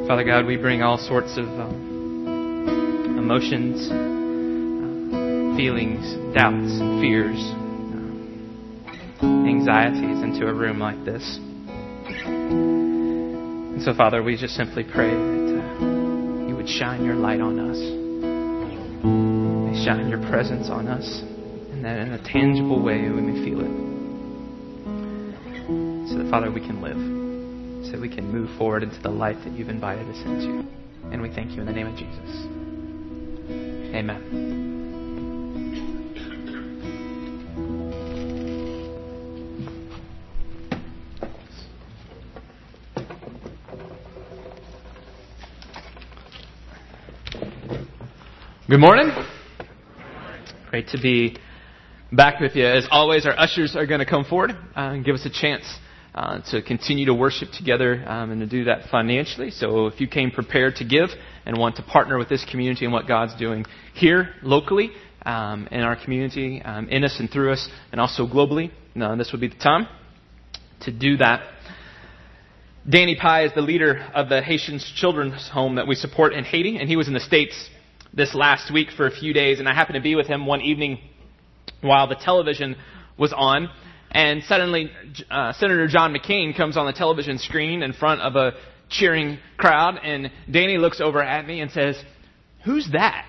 Father God, we bring all sorts of emotions, feelings, doubts, and fears, anxieties into a room like this. And so, Father, we just simply pray that you would shine your light on us. May shine your presence on us, and that in a tangible way we may feel it. So that, Father, we can live. So that we can move forward into the life that you've invited us into. And we thank you in the name of Jesus. Amen. Good morning. Great to be back with you. As always, our ushers are going to come forward and give us a chance to continue to worship together and to do that financially. So if you came prepared to give and want to partner with this community and what God's doing here locally in our community, in us and through us, and also globally, this would be the time to do that. Danny Pai is the leader of the Haitian Children's Home that we support in Haiti, and he was in the States this last week for a few days, and I happened to be with him one evening while the television was on. And suddenly, Senator John McCain comes on the television screen in front of a cheering crowd, and Danny looks over at me and says, "Who's that?"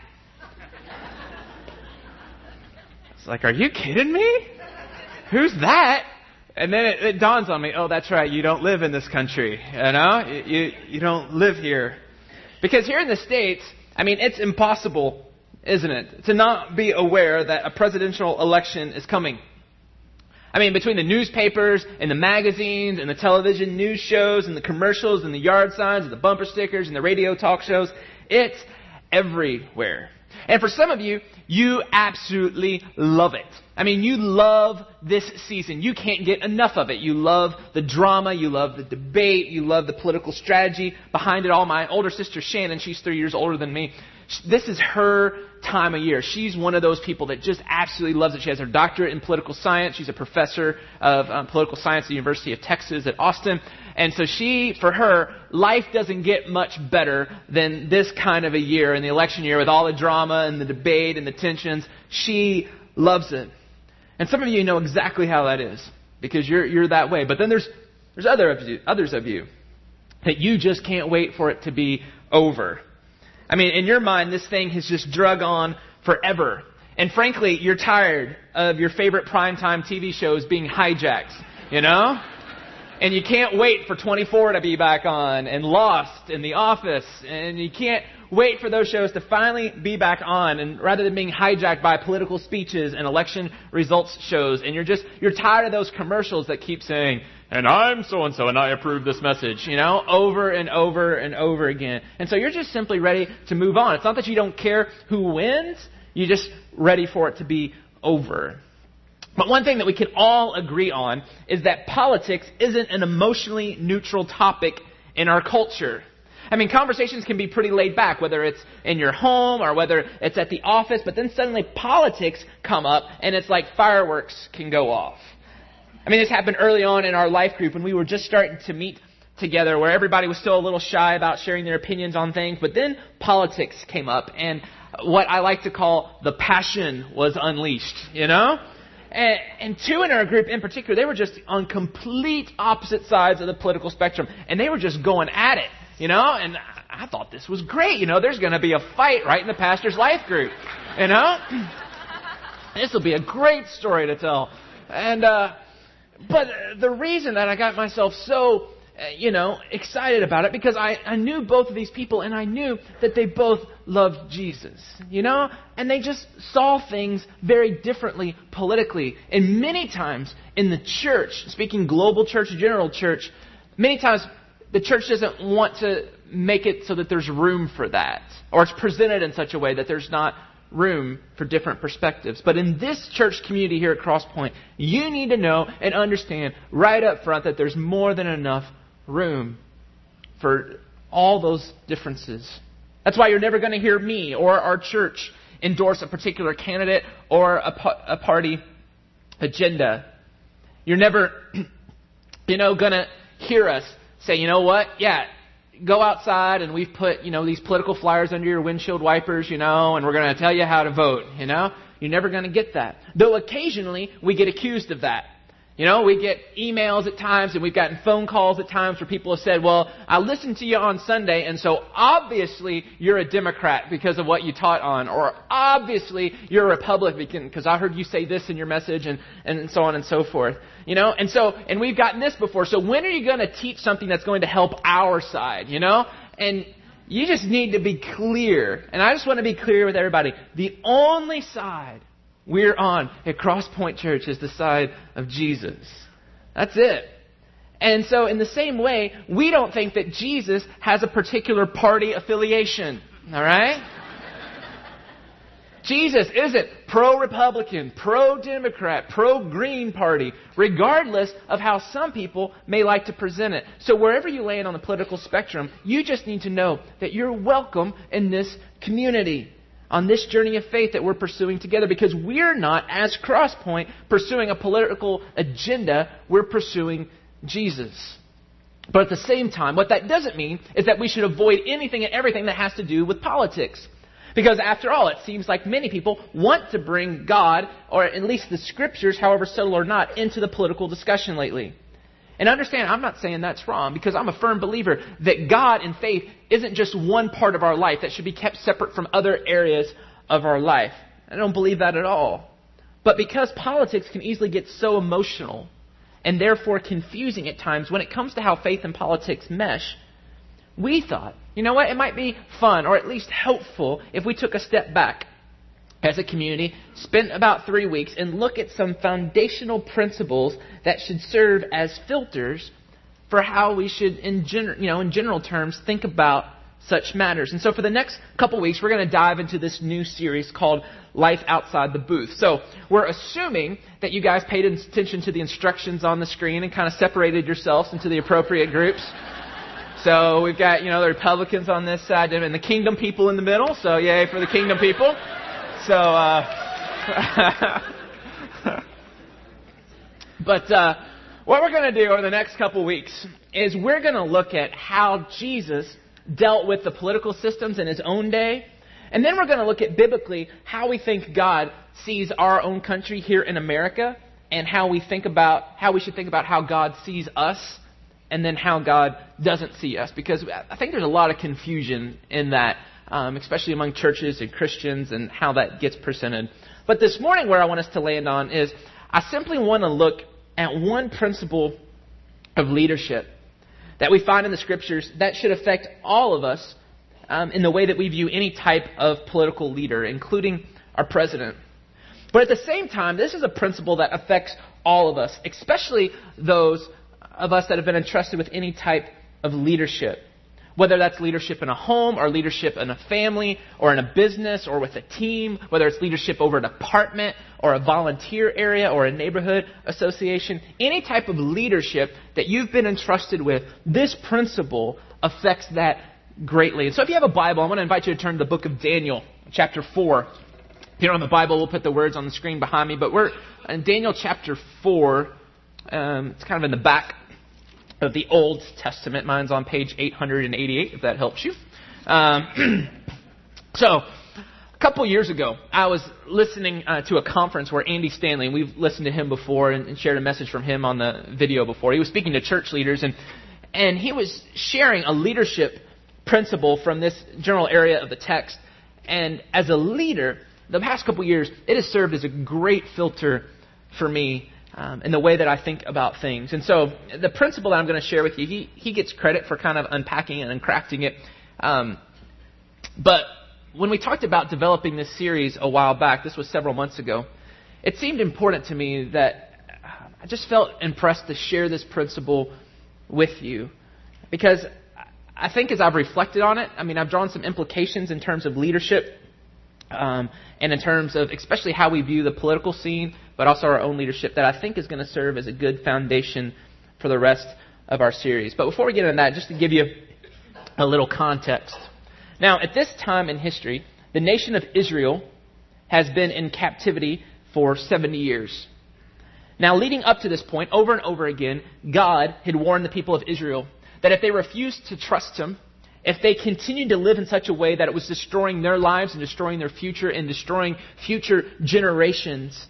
It's like, are you kidding me? Who's that? And then it dawns on me, oh, that's right, you don't live in this country, You don't live here. Because here in the States, it's impossible, isn't it, to not be aware that a presidential election is coming. Between the newspapers and the magazines and the television news shows and the commercials and the yard signs and the bumper stickers and the radio talk shows, it's everywhere. And for some of you, you absolutely love it. You love this season. You can't get enough of it. You love the drama. You love the debate. You love the political strategy behind it all. My older sister, Shannon, she's 3 years older than me. This is her time of year. She's one of those people that just absolutely loves it. She has her doctorate in political science. She's a professor of political science at the University of Texas at Austin. And so for her, life doesn't get much better than this kind of a year, in the election year, with all the drama and the debate and the tensions. She loves it. And some of you know exactly how that is, because you're that way. But then there's others of you that you just can't wait for it to be over. In your mind, this thing has just drug on forever. And frankly, you're tired of your favorite primetime TV shows being hijacked, And you can't wait for 24 to be back on, and Lost, and The Office, and you can't wait for those shows to finally be back on, and rather than being hijacked by political speeches and election results shows. And you're tired of those commercials that keep saying, "And I'm so-and-so, and I approve this message," over and over and over again. And so you're just simply ready to move on. It's not that you don't care who wins. You're just ready for it to be over. But one thing that we can all agree on is that politics isn't an emotionally neutral topic in our culture. Conversations can be pretty laid back, whether it's in your home or whether it's at the office, but then suddenly politics come up and it's like fireworks can go off. This happened early on in our life group when we were just starting to meet together, where everybody was still a little shy about sharing their opinions on things, but then politics came up, and what I like to call the passion was unleashed, And two in our group in particular, they were just on complete opposite sides of the political spectrum, and they were just going at it, And I thought this was great, There's going to be a fight right in the pastor's life group, This will be a great story to tell. But the reason that I got myself so, excited about it, because I knew both of these people, and I knew that they both loved Jesus, and they just saw things very differently politically. And many times in the church, speaking global church, general church, many times the church doesn't want to make it so that there's room for that, or it's presented in such a way that there's not room for different perspectives. But in this church community here at Crosspoint, you need to know and understand right up front that there's more than enough room for all those differences. That's why you're never going to hear me or our church endorse a particular candidate or a party agenda. You're never, going to hear us say, you know what? Yeah, go outside and we've put, these political flyers under your windshield wipers, and we're going to tell you how to vote, You're never going to get that. Though occasionally we get accused of that. We get emails at times and we've gotten phone calls at times where people have said, well, I listened to you on Sunday and so obviously you're a Democrat because of what you taught on. Or obviously you're a Republican because I heard you say this in your message and so on and so forth. And we've gotten this before. So when are you going to teach something that's going to help our side, And you just need to be clear. And I just want to be clear with everybody. The only side we're on at Cross Point Church is the side of Jesus. That's it. And so in the same way, we don't think that Jesus has a particular party affiliation. All right? Jesus isn't pro-Republican, pro-Democrat, pro-Green Party, regardless of how some people may like to present it. So wherever you land on the political spectrum, you just need to know that you're welcome in this community, on this journey of faith that we're pursuing together, because we're not, as Crosspoint, pursuing a political agenda. We're pursuing Jesus. But at the same time, what that doesn't mean is that we should avoid anything and everything that has to do with politics. Because after all, it seems like many people want to bring God, or at least the Scriptures, however subtle or not, into the political discussion lately. And understand, I'm not saying that's wrong, because I'm a firm believer that God and faith isn't just one part of our life that should be kept separate from other areas of our life. I don't believe that at all. But because politics can easily get so emotional and therefore confusing at times when it comes to how faith and politics mesh, we thought, it might be fun or at least helpful if we took a step back as a community, spent about 3 weeks, and look at some foundational principles that should serve as filters for how we should, in general terms, think about such matters. And so for the next couple weeks, we're going to dive into this new series called Life Outside the Booth. So we're assuming that you guys paid attention to the instructions on the screen and kind of separated yourselves into the appropriate groups. So we've got, the Republicans on this side and the kingdom people in the middle. So yay for the kingdom people. So, but what we're going to do over the next couple weeks is we're going to look at how Jesus dealt with the political systems in his own day. And then we're going to look at biblically how we think God sees our own country here in America, and how we should think about how God sees us, and then how God doesn't see us. Because I think there's a lot of confusion in that, especially among churches and Christians, and how that gets presented. But this morning, where I want us to land on is, I simply want to look at one principle of leadership that we find in the Scriptures that should affect all of us in the way that we view any type of political leader, including our president. But at the same time, this is a principle that affects all of us, especially those of us that have been entrusted with any type of leadership. Whether that's leadership in a home, or leadership in a family, or in a business, or with a team, whether it's leadership over a department, or a volunteer area, or a neighborhood association, any type of leadership that you've been entrusted with, this principle affects that greatly. And so if you have a Bible, I want to invite you to turn to the book of Daniel, chapter 4. Here on the Bible, we'll put the words on the screen behind me, but we're in Daniel chapter 4. It's kind of in the back of the Old Testament. Mine's on page 888, if that helps you. So, a couple years ago, I was listening to a conference where Andy Stanley, and we've listened to him before and shared a message from him on the video before. He was speaking to church leaders, and he was sharing a leadership principle from this general area of the text. And as a leader, the past couple years, it has served as a great filter for me in the way that I think about things. And so the principle that I'm going to share with you, he gets credit for kind of unpacking it and crafting it. But when we talked about developing this series a while back, this was several months ago, it seemed important to me that I just felt impressed to share this principle with you. Because I think as I've reflected on it, I've drawn some implications in terms of leadership, and in terms of especially how we view the political scene, but also our own leadership, that I think is going to serve as a good foundation for the rest of our series. But before we get into that, just to give you a little context. Now, at this time in history, the nation of Israel has been in captivity for 70 years. Now, leading up to this point, over and over again, God had warned the people of Israel that if they refused to trust him, if they continued to live in such a way that it was destroying their lives and destroying their future and destroying future generations,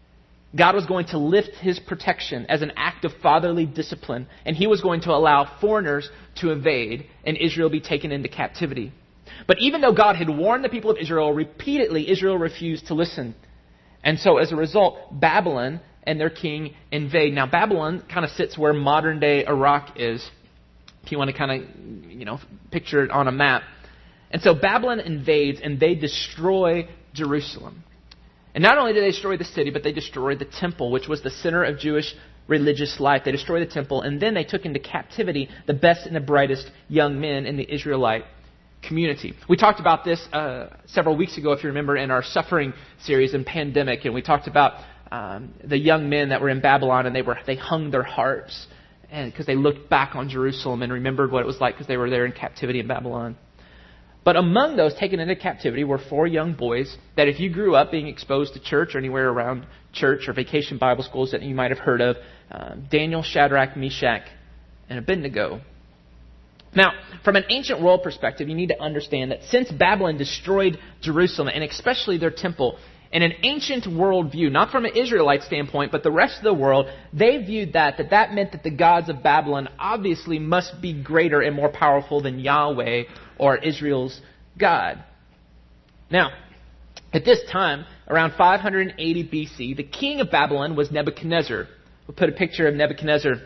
God was going to lift his protection as an act of fatherly discipline, and he was going to allow foreigners to invade and Israel be taken into captivity. But even though God had warned the people of Israel repeatedly, Israel refused to listen. And so as a result, Babylon and their king invade. Now Babylon kind of sits where modern day Iraq is, if you want to kind of, picture it on a map. And so Babylon invades and they destroy Jerusalem. And not only did they destroy the city, but they destroyed the temple, which was the center of Jewish religious life. They destroyed the temple, and then they took into captivity the best and the brightest young men in the Israelite community. We talked about this several weeks ago, if you remember, in our suffering series in pandemic, and we talked about the young men that were in Babylon, and they hung their harps and because they looked back on Jerusalem and remembered what it was like because they were there in captivity in Babylon. But among those taken into captivity were 4 young boys that if you grew up being exposed to church or anywhere around church or vacation Bible schools that you might have heard of, Daniel, Shadrach, Meshach, and Abednego. Now, from an ancient world perspective, you need to understand that since Babylon destroyed Jerusalem, and especially their temple, in an ancient worldview, not from an Israelite standpoint, but the rest of the world, they viewed that meant that the gods of Babylon obviously must be greater and more powerful than Yahweh or Israel's God. Now, at this time, around 580 BC, the king of Babylon was Nebuchadnezzar. We'll put a picture of Nebuchadnezzar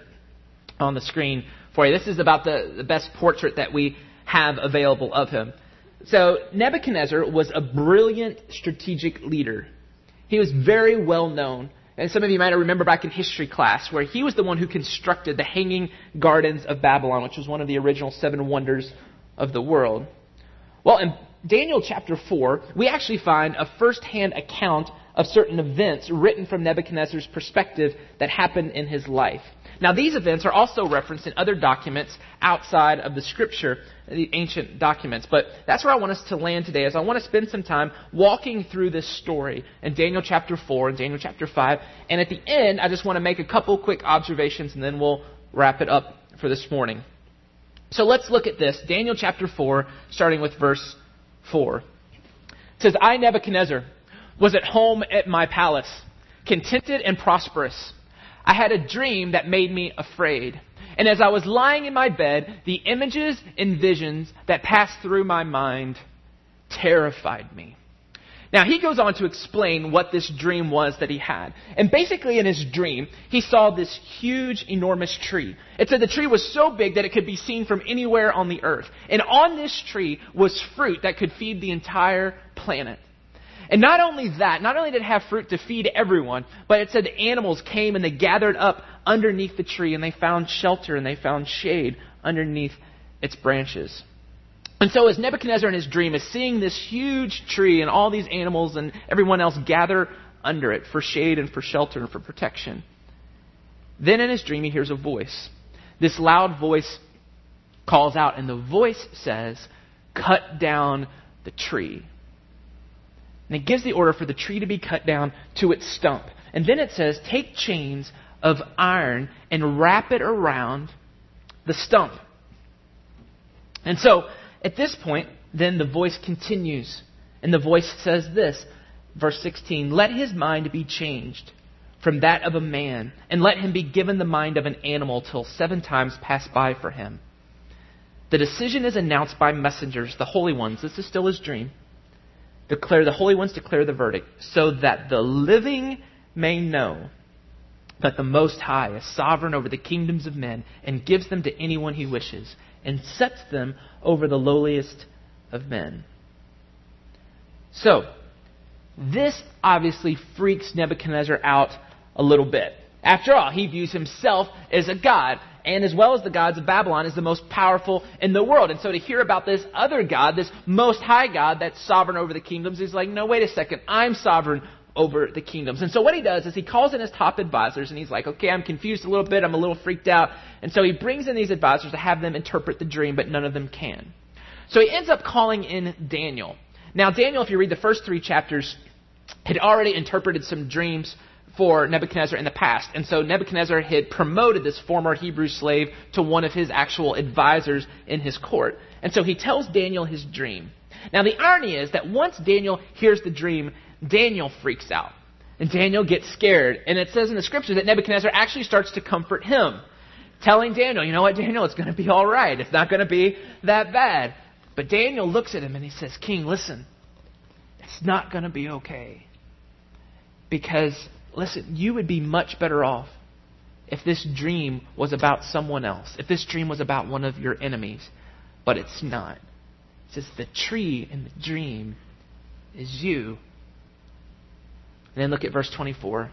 on the screen for you. This is about the best portrait that we have available of him. So Nebuchadnezzar was a brilliant strategic leader. He was very well known. And some of you might remember back in history class where he was the one who constructed the Hanging Gardens of Babylon, which was one of the original 7 wonders of the world. Well, in Daniel chapter 4, we actually find a first-hand account of certain events written from Nebuchadnezzar's perspective that happened in his life. Now, these events are also referenced in other documents outside of the Scripture, the ancient documents. But that's where I want us to land today, is I want to spend some time walking through this story in Daniel chapter 4 and Daniel chapter 5. And at the end, I just want to make a couple quick observations, and then we'll wrap it up for this morning. So let's look at this. Daniel chapter 4, starting with verse 4. It says, I, Nebuchadnezzar, was at home at my palace, contented and prosperous. I had a dream that made me afraid. And as I was lying in my bed, the images and visions that passed through my mind terrified me. Now, he goes on to explain what this dream was that he had. And basically in his dream, he saw this huge, enormous tree. It said the tree was so big that it could be seen from anywhere on the earth. And on this tree was fruit that could feed the entire planet. And not only that, not only did it have fruit to feed everyone, but it said the animals came and they gathered up underneath the tree and they found shelter and they found shade underneath its branches. And so as Nebuchadnezzar in his dream is seeing this huge tree and all these animals and everyone else gather under it for shade and for shelter and for protection, then in his dream he hears a voice. This loud voice calls out, and the voice says, cut down the tree. And it gives the order for the tree to be cut down to its stump. And then it says, take chains of iron and wrap it around the stump. And so, at this point, then the voice continues. And the voice says this, verse 16, let his mind be changed from that of a man, and let him be given the mind of an animal till 7 times pass by for him. The decision is announced by messengers, the holy ones. This is still his dream. The holy ones declare the verdict, so that the living may know that the Most High is sovereign over the kingdoms of men and gives them to anyone he wishes and sets them over the lowliest of men. So, this obviously freaks Nebuchadnezzar out a little bit. After all, he views himself as a god, and as well as the gods of Babylon, is the most powerful in the world. And so to hear about this other God, this most high God that's sovereign over the kingdoms, he's like, no, wait a second, I'm sovereign over the kingdoms. And so what he does is he calls in his top advisors, and he's like, okay, I'm confused a little bit, I'm a little freaked out. And so he brings in these advisors to have them interpret the dream, but none of them can. So he ends up calling in Daniel. Now Daniel, if you read the first 3 chapters, had already interpreted some dreams for Nebuchadnezzar in the past. And so Nebuchadnezzar had promoted this former Hebrew slave to one of his actual advisors in his court. And so he tells Daniel his dream. Now the irony is that once Daniel hears the dream, Daniel freaks out. And Daniel gets scared. And it says in the scriptures that Nebuchadnezzar actually starts to comfort him, telling Daniel, you know what, Daniel, it's going to be all right. It's not going to be that bad. But Daniel looks at him and he says, King, listen, it's not going to be okay. Because, listen, you would be much better off if this dream was about someone else, if this dream was about one of your enemies. But it's not. It says the tree in the dream is you. And then look at verse 24.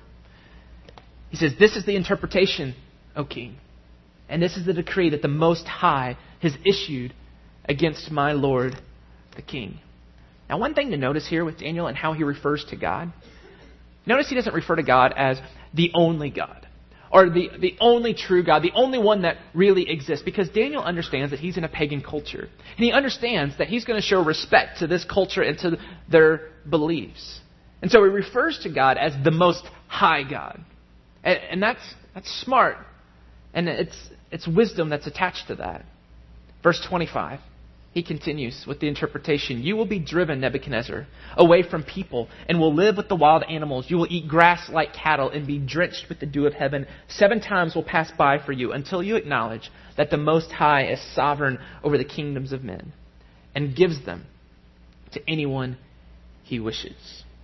He says, this is the interpretation, O king, and this is the decree that the Most High has issued against my Lord the king. Now, one thing to notice here with Daniel and how he refers to God, notice he doesn't refer to God as the only God, or the only true God, the only one that really exists, because Daniel understands that he's in a pagan culture. And he understands that he's going to show respect to this culture and to their beliefs. And so he refers to God as the Most High God. And that's smart. And it's wisdom that's attached to that. Verse 25, he continues with the interpretation. You will be driven, Nebuchadnezzar, away from people and will live with the wild animals. You will eat grass like cattle and be drenched with the dew of heaven. 7 times will pass by for you until you acknowledge that the Most High is sovereign over the kingdoms of men and gives them to anyone he wishes.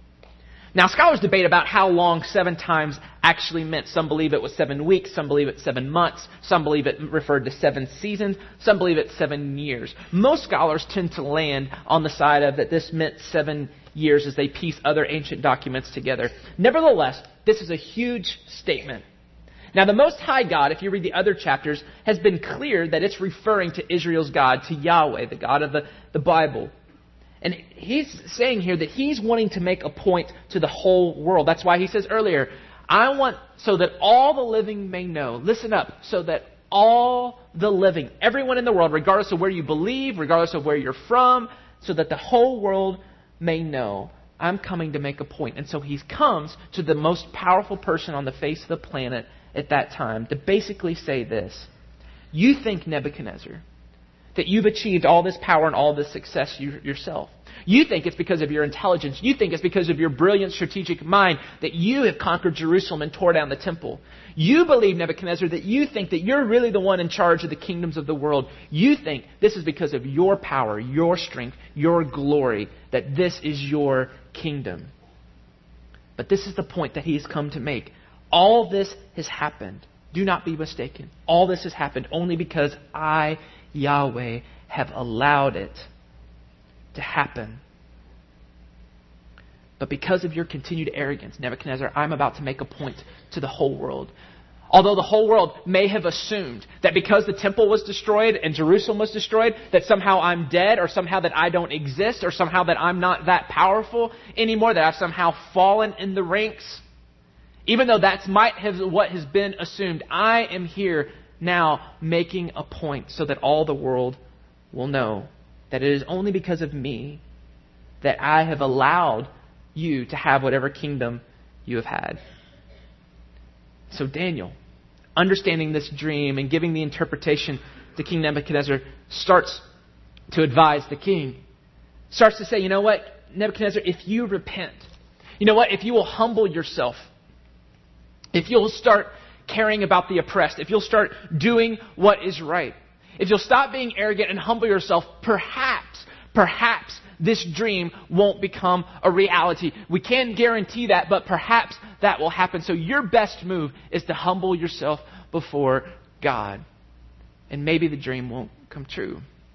Now, scholars debate about how long 7 times actually meant. Some believe it was 7 weeks. Some believe it's 7 months. Some believe it referred to 7 seasons. Some believe it's 7 years. Most scholars tend to land on the side of that this meant 7 years as they piece other ancient documents together. Nevertheless, this is a huge statement. Now, the Most High God, if you read the other chapters, has been clear that it's referring to Israel's God, to Yahweh, the God of the Bible. And he's saying here that he's wanting to make a point to the whole world. That's why he says earlier, I want so that all the living may know. Listen up. So that all the living, everyone in the world, regardless of where you believe, regardless of where you're from, so that the whole world may know. I'm coming to make a point. And so he comes to the most powerful person on the face of the planet at that time to basically say this. You think, Nebuchadnezzar, that you've achieved all this power and all this success yourself. You think it's because of your intelligence. You think it's because of your brilliant strategic mind that you have conquered Jerusalem and tore down the temple. You believe, Nebuchadnezzar, that you think that you're really the one in charge of the kingdoms of the world. You think this is because of your power, your strength, your glory, that this is your kingdom. But this is the point that he has come to make. All this has happened. Do not be mistaken. All this has happened only because I, Yahweh, have allowed it to happen. But because of your continued arrogance, Nebuchadnezzar, I'm about to make a point to the whole world. Although the whole world may have assumed that because the temple was destroyed and Jerusalem was destroyed, that somehow I'm dead, or somehow that I don't exist, or somehow that I'm not that powerful anymore, that I've somehow fallen in the ranks, even though that's what has been assumed, I am here now making a point so that all the world will know that it is only because of me that I have allowed you to have whatever kingdom you have had. So Daniel, understanding this dream and giving the interpretation to King Nebuchadnezzar, starts to advise the king. Starts to say, you know what, Nebuchadnezzar, if you repent, you know what, if you will humble yourself, if you'll start caring about the oppressed, if you'll start doing what is right, if you'll stop being arrogant and humble yourself, perhaps this dream won't become a reality. We can't guarantee that, but perhaps that will happen. So your best move is to humble yourself before God. And maybe the dream won't come true.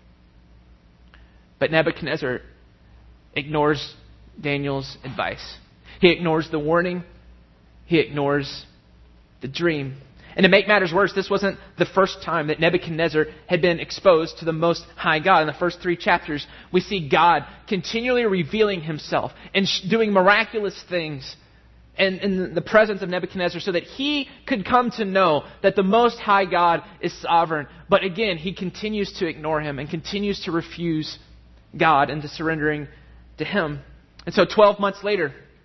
But Nebuchadnezzar ignores Daniel's advice. He ignores the warning. He ignores the dream. And to make matters worse, this wasn't the first time that Nebuchadnezzar had been exposed to the Most High God. In the first 3 chapters, we see God continually revealing himself and doing miraculous things in the presence of Nebuchadnezzar so that he could come to know that the Most High God is sovereign. But again, he continues to ignore him and continues to refuse God into surrendering to him. And so 12 months later,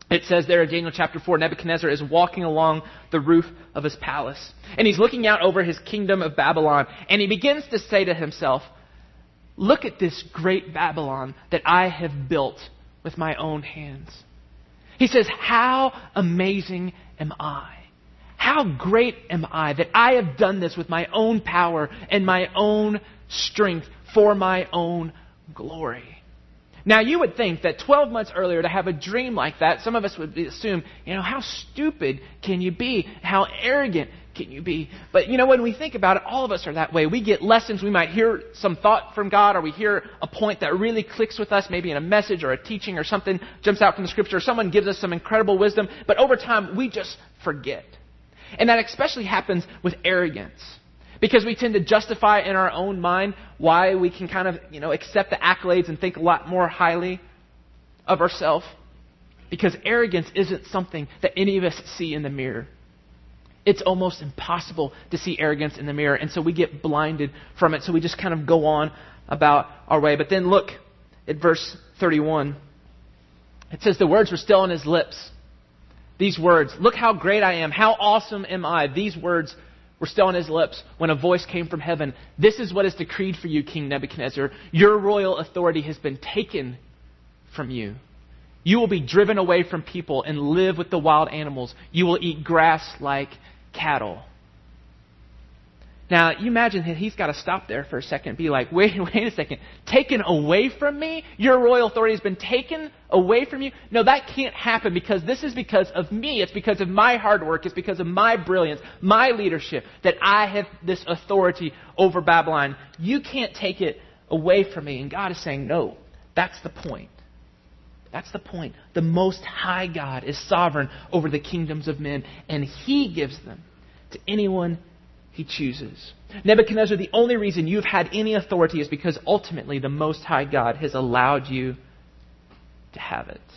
It says there in Daniel chapter 4, Nebuchadnezzar is walking along the roof of his palace. And he's looking out over his kingdom of Babylon. And he begins to say to himself, look at this great Babylon that I have built with my own hands. He says, how amazing am I? How great am I that I have done this with my own power and my own strength for my own glory. Now, you would think that 12 months earlier to have a dream like that, some of us would assume, how stupid can you be? How arrogant can you be? But, when we think about it, all of us are that way. We get lessons. We might hear some thought from God, or we hear a point that really clicks with us, maybe in a message or a teaching or something jumps out from the Scripture, or someone gives us some incredible wisdom. But over time, we just forget. And that especially happens with arrogance. Because we tend to justify in our own mind why we can kind of, accept the accolades and think a lot more highly of ourselves. Because arrogance isn't something that any of us see in the mirror. It's almost impossible to see arrogance in the mirror. And so we get blinded from it. So we just kind of go on about our way. But then look at verse 31. It says the words were still on his lips. These words, look how great I am. How awesome am I? These words were still on his lips when a voice came from heaven. This is what is decreed for you, King Nebuchadnezzar. Your royal authority has been taken from you. You will be driven away from people and live with the wild animals. You will eat grass like cattle. Now, you imagine that he's got to stop there for a second and be like, wait a second. Taken away from me? Your royal authority has been taken away from you? No, that can't happen because this is because of me. It's because of my hard work. It's because of my brilliance, my leadership, that I have this authority over Babylon. You can't take it away from me. And God is saying, no, that's the point. That's the point. The Most High God is sovereign over the kingdoms of men, and He gives them to anyone He chooses. Nebuchadnezzar, the only reason you've had any authority is because ultimately the Most High God has allowed you to have it.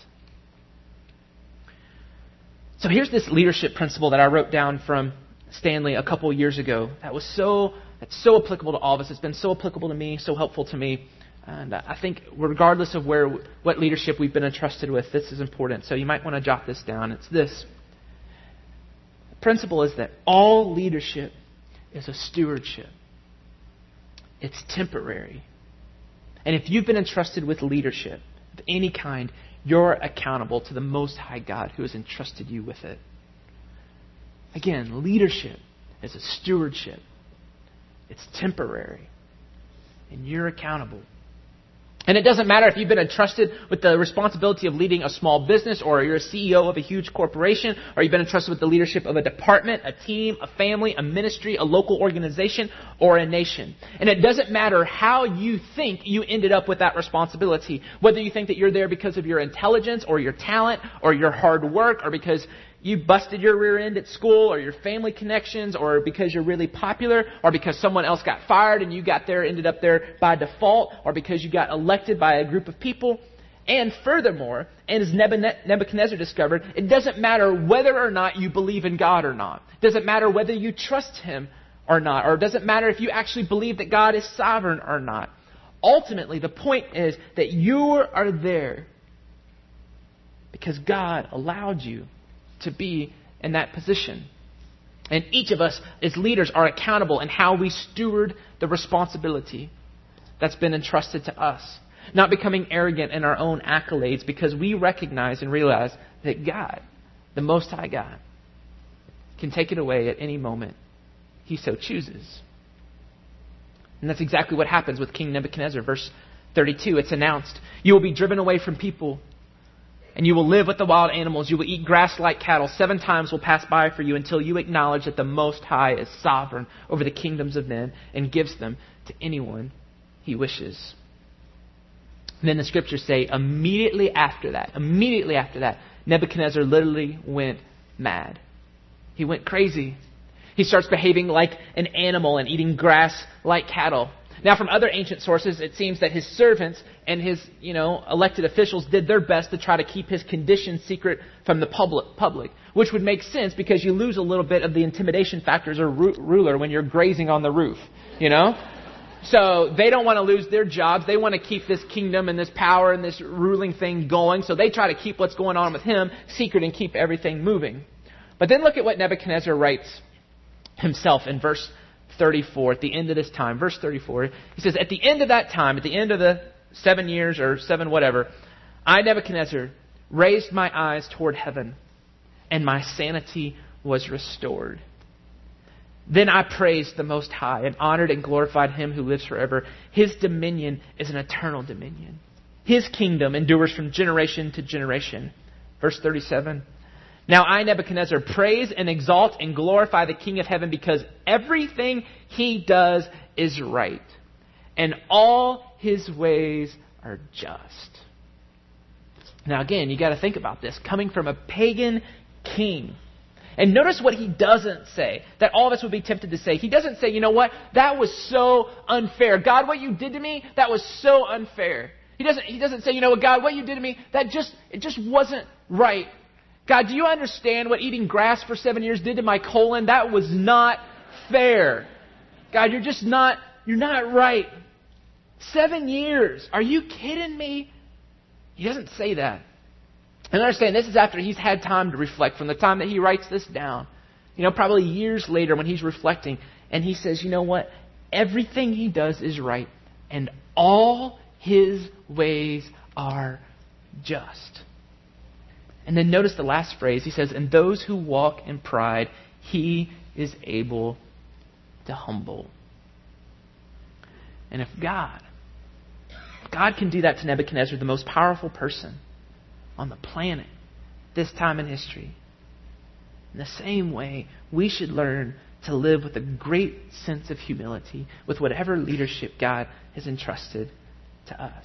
So here's this leadership principle that I wrote down from Stanley a couple years ago. That's so applicable to all of us. It's been so applicable to me, so helpful to me. And I think regardless of what leadership we've been entrusted with, this is important. So you might want to jot this down. It's this. The principle is that all leadership is a stewardship. It's temporary. And if you've been entrusted with leadership of any kind, you're accountable to the Most High God who has entrusted you with it. Again, leadership is a stewardship. It's temporary. And you're accountable. And it doesn't matter if you've been entrusted with the responsibility of leading a small business, or you're a CEO of a huge corporation, or you've been entrusted with the leadership of a department, a team, a family, a ministry, a local organization, or a nation. And it doesn't matter how you think you ended up with that responsibility. Whether you think that you're there because of your intelligence or your talent or your hard work, or because you busted your rear end at school, or your family connections, or because you're really popular, or because someone else got fired and you ended up there by default, or because you got elected by a group of people. And furthermore, and as Nebuchadnezzar discovered, it doesn't matter whether or not you believe in God or not. It doesn't matter whether you trust Him or not. Or it doesn't matter if you actually believe that God is sovereign or not. Ultimately, the point is that you are there because God allowed you to be in that position. And each of us as leaders are accountable in how we steward the responsibility that's been entrusted to us. Not becoming arrogant in our own accolades, because we recognize and realize that God, the Most High God, can take it away at any moment He so chooses. And that's exactly what happens with King Nebuchadnezzar. Verse 32, it's announced, you will be driven away from people, and you will live with the wild animals. You will eat grass like cattle. 7 times will pass by for you until you acknowledge that the Most High is sovereign over the kingdoms of men and gives them to anyone He wishes. And then the scriptures say, immediately after that, Nebuchadnezzar literally went mad. He went crazy. He starts behaving like an animal and eating grass like cattle. Now, from other ancient sources, it seems that his servants and his, elected officials did their best to try to keep his condition secret from the public, which would make sense because you lose a little bit of the intimidation factor as a ruler when you're grazing on the roof, So they don't want to lose their jobs. They want to keep this kingdom and this power and this ruling thing going. So they try to keep what's going on with him secret and keep everything moving. But then look at what Nebuchadnezzar writes himself in verse 34 at the end of this time. Verse 34, he says, at the end of that time, at the end of the 7 years or 7 whatever, I, Nebuchadnezzar, raised my eyes toward heaven, and my sanity was restored. Then I praised the Most High and honored and glorified Him who lives forever. His dominion is an eternal dominion. His kingdom endures from generation to generation. Verse 37. Now I, Nebuchadnezzar, praise and exalt and glorify the King of heaven because everything He does is right, and all His ways are just. Now again, you got to think about this. Coming from a pagan king. And notice what he doesn't say, that all of us would be tempted to say. He doesn't say, you know what, that was so unfair. God, what you did to me, that was so unfair. He doesn't say, you know what, God, what you did to me, it just wasn't right. God, do you understand what eating grass for 7 years did to my colon? That was not fair. God, you're not right. 7 years. Are you kidding me? He doesn't say that. And understand, this is after he's had time to reflect, from the time that he writes this down. Probably years later when he's reflecting. And he says, you know what? Everything he does is right. And all his ways are just. And then notice the last phrase. He says, and those who walk in pride, he is able to humble. And if God can do that to Nebuchadnezzar, the most powerful person on the planet, this time in history, in the same way, we should learn to live with a great sense of humility with whatever leadership God has entrusted to us.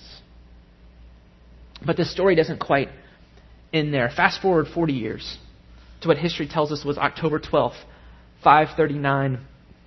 But the story doesn't quite end there. Fast forward 40 years to what history tells us was October 12th, 539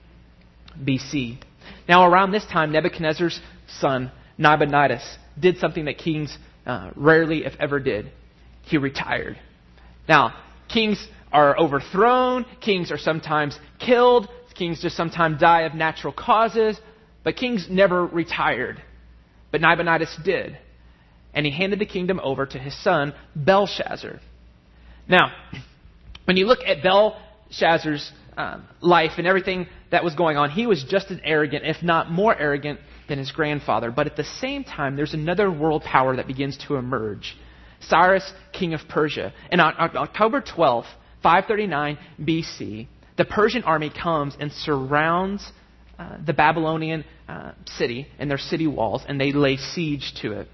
BC. Now around this time, Nebuchadnezzar's son, Nabonidus, did something that kings rarely, if ever, did. He retired. Now, kings are overthrown. Kings are sometimes killed. Kings just sometimes die of natural causes. But kings never retired. But Nabonidus did. And he handed the kingdom over to his son, Belshazzar. Now, when you look at Belshazzar's life and everything that was going on, he was just as arrogant, if not more arrogant, than his grandfather. But at the same time, there's another world power that begins to emerge. Cyrus, king of Persia. And on October 12th, 539 BC, the Persian army comes and surrounds the Babylonian city and their city walls, and they lay siege to it.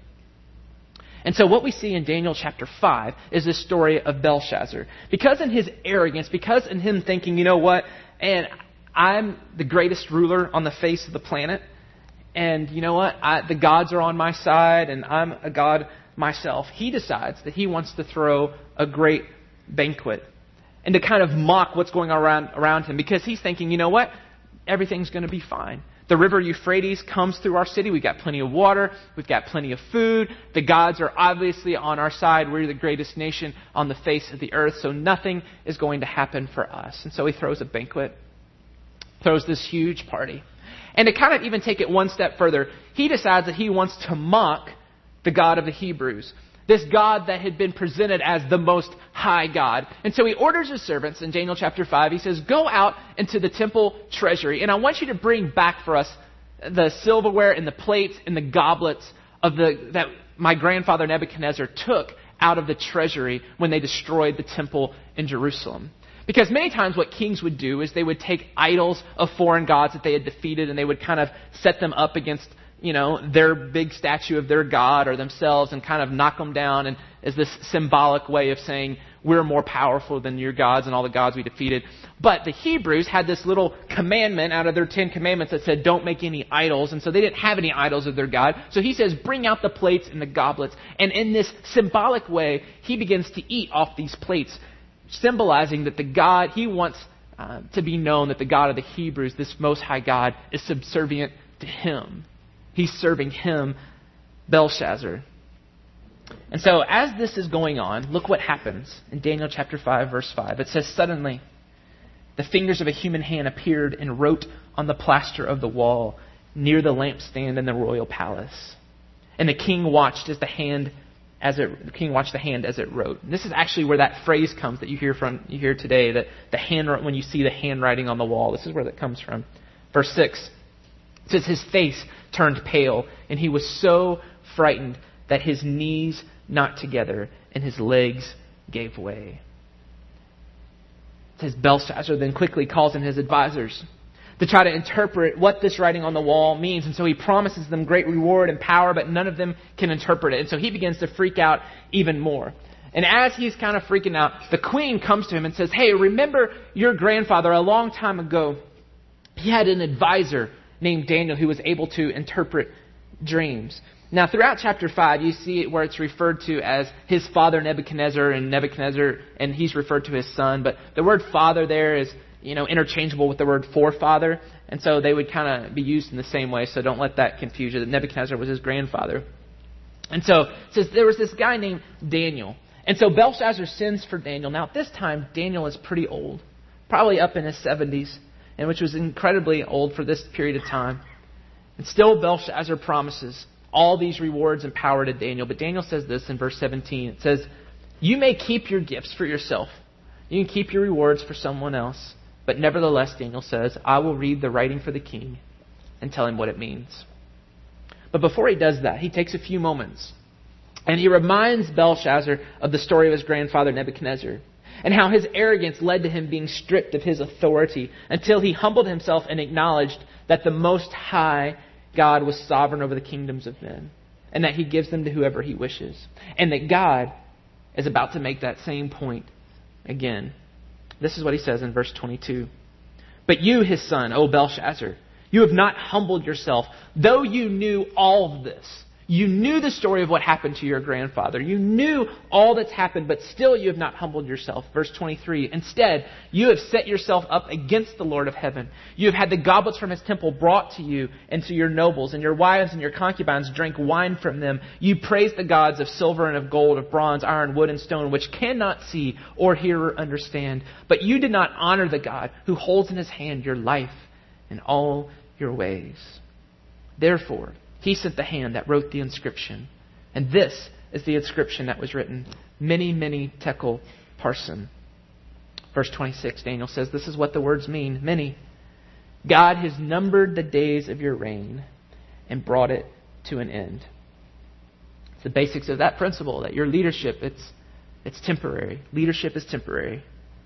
And so what we see in Daniel chapter 5 is this story of Belshazzar. Because in his arrogance, because in him thinking, you know what, and I'm the greatest ruler on the face of the planet, and you know what, the gods are on my side, and I'm a god myself, he decides that he wants to throw a great banquet and to kind of mock what's going on around him, because he's thinking, you know what, everything's going to be fine. The river Euphrates comes through our city. We've got plenty of water. We've got plenty of food. The gods are obviously on our side. We're the greatest nation on the face of the earth, so nothing is going to happen for us. And so he throws a banquet, throws this huge party. And to kind of even take it one step further, he decides that he wants to mock the God of the Hebrews, this God that had been presented as the Most High God. And so he orders his servants in Daniel chapter 5. He says, go out into the temple treasury, and I want you to bring back for us the silverware and the plates and the goblets that my grandfather Nebuchadnezzar took out of the treasury when they destroyed the temple in Jerusalem. Because many times what kings would do is they would take idols of foreign gods that they had defeated, and they would kind of set them up against their big statue of their god or themselves and kind of knock them down, and as this symbolic way of saying, we're more powerful than your gods and all the gods we defeated. But the Hebrews had this little commandment out of their 10 commandments that said, don't make any idols. And so they didn't have any idols of their God. So he says, bring out the plates and the goblets. And in this symbolic way, he begins to eat off these plates, symbolizing that the God, he wants to be known that the God of the Hebrews, this Most High God, is subservient to him. He's serving him, Belshazzar. And so as this is going on, look what happens in Daniel chapter 5, verse 5. It says, suddenly the fingers of a human hand appeared and wrote on the plaster of the wall near the lampstand in the royal palace. And the king watched the hand as it wrote. And this is actually where that phrase comes that you hear today, that the hand, when you see the handwriting on the wall. This is where that comes from. Verse 6 says, his face turned pale, and he was so frightened that his knees knocked together and his legs gave way. It says Belshazzar then quickly calls in his advisors to try to interpret what this writing on the wall means. And so he promises them great reward and power, but none of them can interpret it. And so he begins to freak out even more. And as he's kind of freaking out, the queen comes to him and says, hey, remember your grandfather a long time ago? He had an advisor named Daniel who was able to interpret dreams. Now, throughout chapter 5, you see it where it's referred to as his father Nebuchadnezzar, and he's referred to his son. But the word father there is, interchangeable with the word forefather. And so they would kind of be used in the same way. So don't let that confuse you. That Nebuchadnezzar was his grandfather. And so it says there was this guy named Daniel. And so Belshazzar sends for Daniel. Now, at this time, Daniel is pretty old, probably up in his 70s, and which was incredibly old for this period of time. And still Belshazzar promises all these rewards and power to Daniel. But Daniel says this in verse 17. It says, you may keep your gifts for yourself. You can keep your rewards for someone else. But nevertheless, Daniel says, I will read the writing for the king and tell him what it means. But before he does that, he takes a few moments and he reminds Belshazzar of the story of his grandfather Nebuchadnezzar and how his arrogance led to him being stripped of his authority until he humbled himself and acknowledged that the Most High God was sovereign over the kingdoms of men and that he gives them to whoever he wishes. And that God is about to make that same point again. This is what he says in verse 22. But you, his son, O Belshazzar, you have not humbled yourself, though you knew all of this. You knew the story of what happened to your grandfather. You knew all that's happened, but still you have not humbled yourself. Verse 23, instead, you have set yourself up against the Lord of heaven. You have had the goblets from his temple brought to you and to your nobles, and your wives and your concubines drank wine from them. You praised the gods of silver and of gold, of bronze, iron, wood, and stone, which cannot see or hear or understand. But you did not honor the God who holds in his hand your life and all your ways. Therefore, he sent the hand that wrote the inscription. And this is the inscription that was written. Mene, mene, tekel, parsin. Verse 26, Daniel says, this is what the words mean. Mene. God has numbered the days of your reign and brought it to an end. It's the basics of that principle, that your leadership, it's temporary. Leadership is temporary.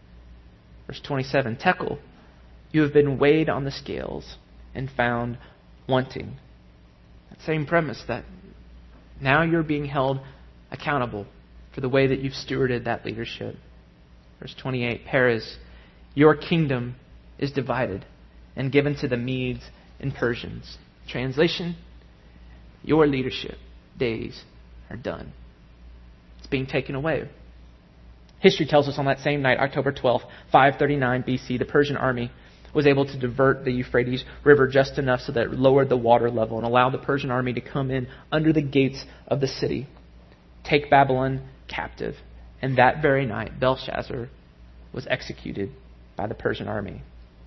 Verse 27, tekel. You have been weighed on the scales and found wanting. That same premise, that now you're being held accountable for the way that you've stewarded that leadership. Verse 28, Peres, your kingdom is divided and given to the Medes and Persians. Translation, your leadership days are done. It's being taken away. History tells us on that same night, October 12th, 539 BC, the Persian army was able to divert the Euphrates River just enough so that it lowered the water level and allowed the Persian army to come in under the gates of the city, take Babylon captive. And that very night, Belshazzar was executed by the Persian army.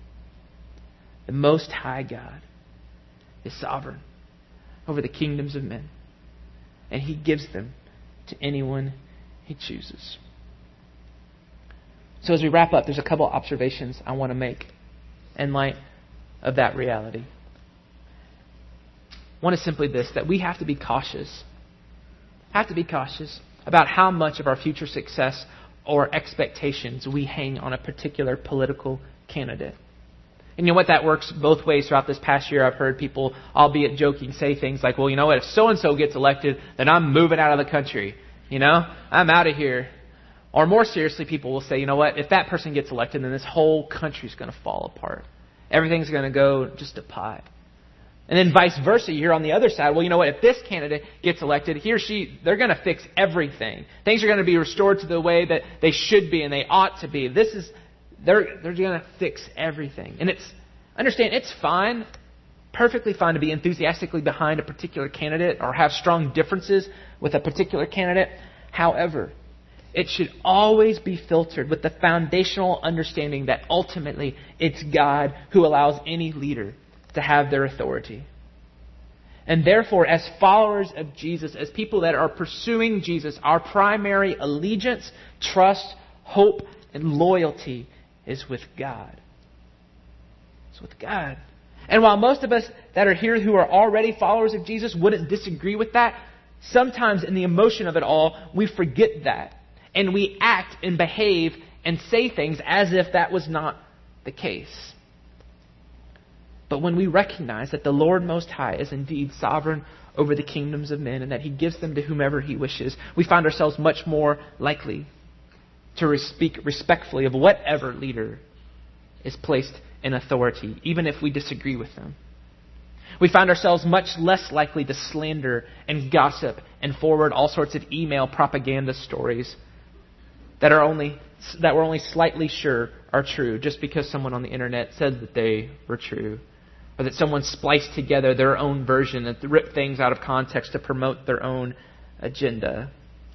The Most High God is sovereign over the kingdoms of men, and he gives them to anyone he chooses. So as we wrap up, there's a couple observations I want to make in light of that reality. One is simply this, that we have to be cautious. About how much of our future success or expectations we hang on a particular political candidate. And you know what? That works both ways throughout this past year. I've heard people, albeit joking, say things like, well, you know what? If so-and-so gets elected, then I'm moving out of the country. I'm out of here. Or more seriously, people will say, you know what, if that person gets elected, then this whole country's going to fall apart. Everything's going to go just to pot. And then vice versa, you hear on the other side, well, you know what, if this candidate gets elected, he or she, they're going to fix everything. Things are going to be restored to the way that they should be and they ought to be. They're going to fix everything. And it's fine, perfectly fine to be enthusiastically behind a particular candidate or have strong differences with a particular candidate. However, it should always be filtered with the foundational understanding that ultimately it's God who allows any leader to have their authority. And therefore, as followers of Jesus, as people that are pursuing Jesus, our primary allegiance, trust, hope, and loyalty is with God. It's with God. And while most of us that are here who are already followers of Jesus wouldn't disagree with that, sometimes in the emotion of it all, we forget that. And we act and behave and say things as if that was not the case. But when we recognize that the Lord Most High is indeed sovereign over the kingdoms of men and that He gives them to whomever He wishes, we find ourselves much more likely to speak respectfully of whatever leader is placed in authority, even if we disagree with them. We find ourselves much less likely to slander and gossip and forward all sorts of email propaganda stories that we're only slightly sure are true just because someone on the internet said that they were true. Or that someone spliced together their own version and ripped things out of context to promote their own agenda.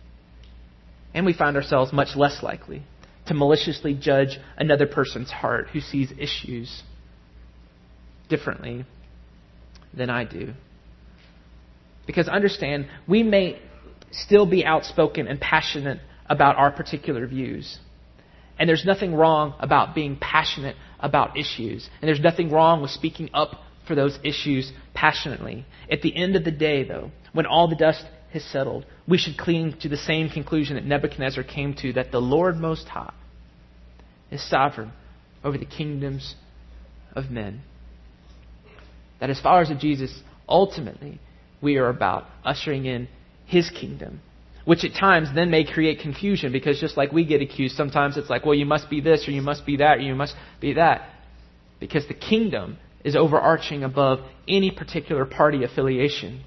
And we find ourselves much less likely to maliciously judge another person's heart who sees issues differently than I do. Because understand, we may still be outspoken and passionate about our particular views. And there's nothing wrong about being passionate about issues. And there's nothing wrong with speaking up for those issues passionately. At the end of the day, though, when all the dust has settled, we should cling to the same conclusion that Nebuchadnezzar came to, that the Lord Most High is sovereign over the kingdoms of men. That as followers of Jesus, ultimately, we are about ushering in His kingdom. Which at times then may create confusion, because just like we get accused, sometimes it's like, well, you must be this or you must be that or you must be that. Because the kingdom is overarching above any particular party affiliation.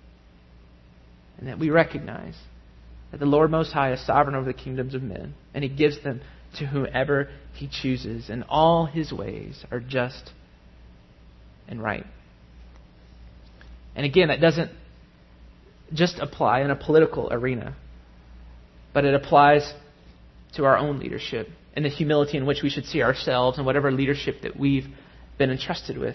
And that we recognize that the Lord Most High is sovereign over the kingdoms of men. And He gives them to whomever He chooses. And all His ways are just and right. And again, that doesn't just apply in a political arena, but it applies to our own leadership and the humility in which we should see ourselves and whatever leadership that we've been entrusted with.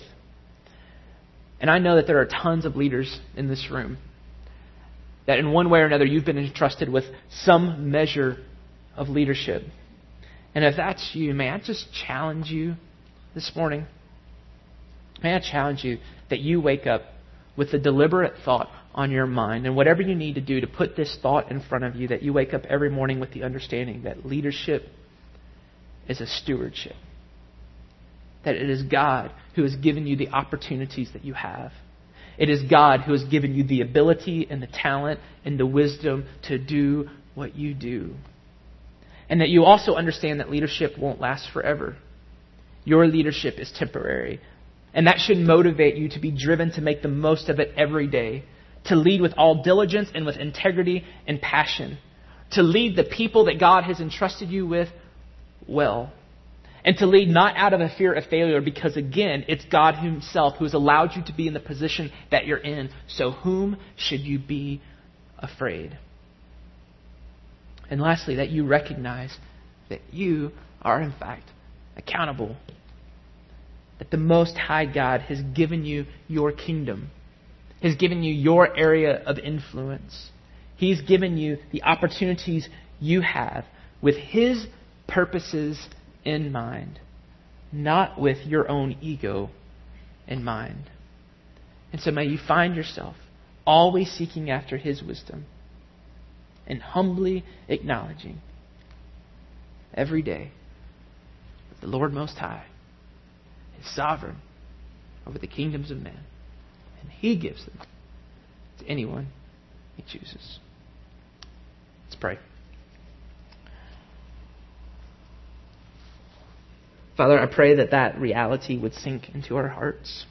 And I know that there are tons of leaders in this room that in one way or another you've been entrusted with some measure of leadership. And if that's you, may I just challenge you this morning? May I challenge you that you wake up with the deliberate thought on your mind, and whatever you need to do to put this thought in front of you, that you wake up every morning with the understanding that leadership is a stewardship. That it is God who has given you the opportunities that you have. It is God who has given you the ability and the talent and the wisdom to do what you do. And that you also understand that leadership won't last forever. Your leadership is temporary. And that should motivate you to be driven to make the most of it every day. To lead with all diligence and with integrity and passion. To lead the people that God has entrusted you with well. And to lead not out of a fear of failure, because again, it's God Himself who has allowed you to be in the position that you're in. So whom should you be afraid? And lastly, that you recognize that you are in fact accountable. That the Most High God has given you your kingdom. Has given you your area of influence. He's given you the opportunities you have with His purposes in mind, not with your own ego in mind. And so may you find yourself always seeking after His wisdom and humbly acknowledging every day that the Lord Most High is sovereign over the kingdoms of men. And He gives them to anyone He chooses. Let's pray. Father, I pray that that reality would sink into our hearts.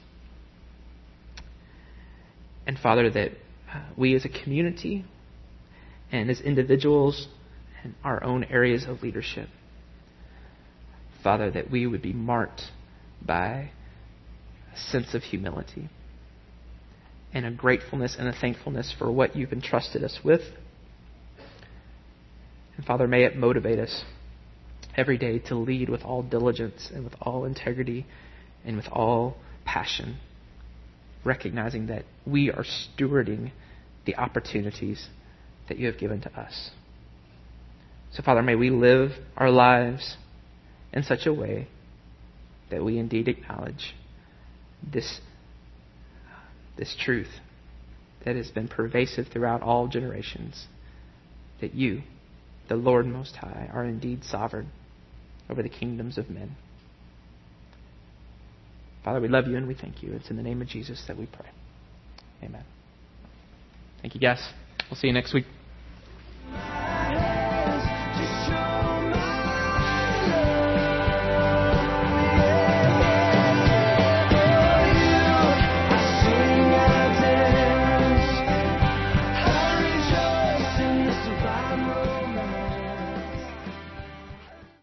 And Father, that we as a community and as individuals in our own areas of leadership, Father, that we would be marked by a sense of humility and a gratefulness and a thankfulness for what You've entrusted us with. And Father, may it motivate us every day to lead with all diligence and with all integrity and with all passion. recognizing that we are stewarding the opportunities that you have given to us. So, Father, may we live our lives in such a way that we indeed acknowledge this truth that has been pervasive throughout all generations, that you, the Lord Most High, are indeed sovereign over the kingdoms of men. Father, we love you and we thank you. It's in the name of Jesus that we pray. Amen. Thank you, guys. We'll see you next week.